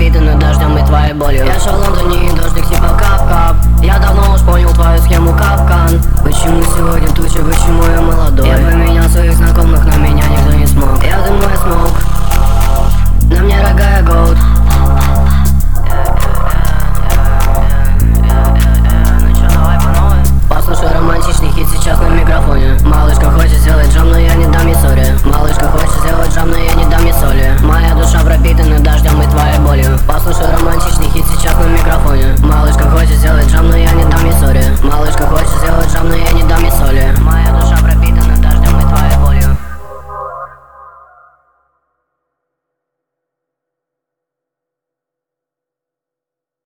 пропитанную дождем и твоей болью. Я шел в Лондоне, дождик типа кап-кап. Я давно уж понял твою схему капкан. Почему сегодня туча, почему я молодой? Я поменял своих знакомых, но меня никто не смог. Я дыму, я смог.